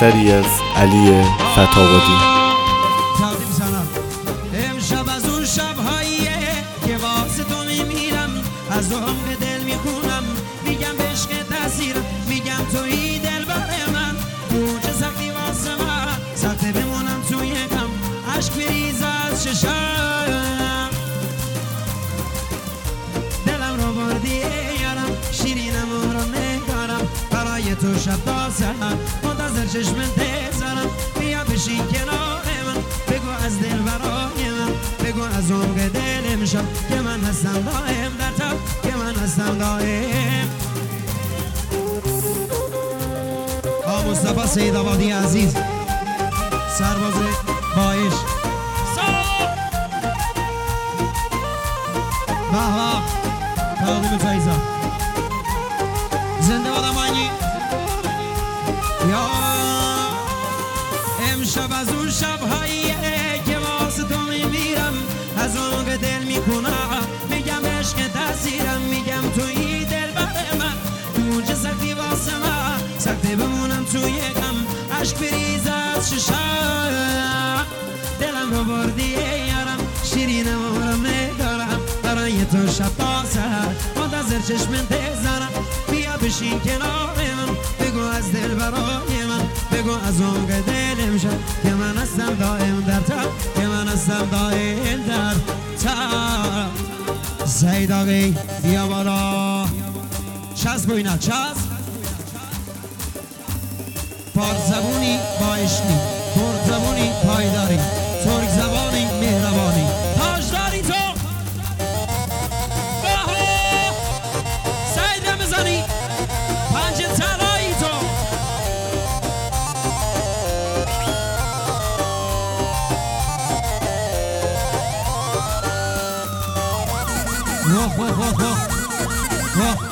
اثری از علی فتاوادی. تقدیم سنم امشب از اون شبهاییه که واسه تو میمیرم، از عمق دل میخونم، میگم به عشق تاثیرم، میگم توی دلبر من، موج سختی واسه من، سخته بمونم توی غم، عشق بریز از چشم، دلم رو بردی یارم، شیرینم رو نگارم، برای تو شب تا سحر منتظر چشم انتظارم، بیا بشین کنار من، بگو از دل برای من، بگو از عمق دل امشب که من هستم دائم در تو، که من هستم دائم. مصطفی سیدآبادی عزیز، سرباز باعش، به به تقدیم جایزه، زنده باد امانی. یا امشب از اون شبهاییه که واسه تو میمیرم، از عمق دل میکنم، میگم عشق تاثیرم، میگم توی دلبر من، موج سختی واسه من، سخته بمونم توی غم، عشق بریز از چشم، دلم رو بردی یارم، شیرینم رو ندارم، برای تو شب تا سحر منتظر چشم انتظارم، بیا بشین کنار من، بگو از دل برای من، بگو از عمق دل امشب که من هستم دائم در تو، که من هستم دائم در تو. سید آقی بیا بالا، چسب و اینا چسب، پاک زبونی با عشقی، ترک زبونی پایداری، ترک زبانی مهربانی، تاجداری تو سید رمزانی، پنج طلایی تو، واه واه واه واه واه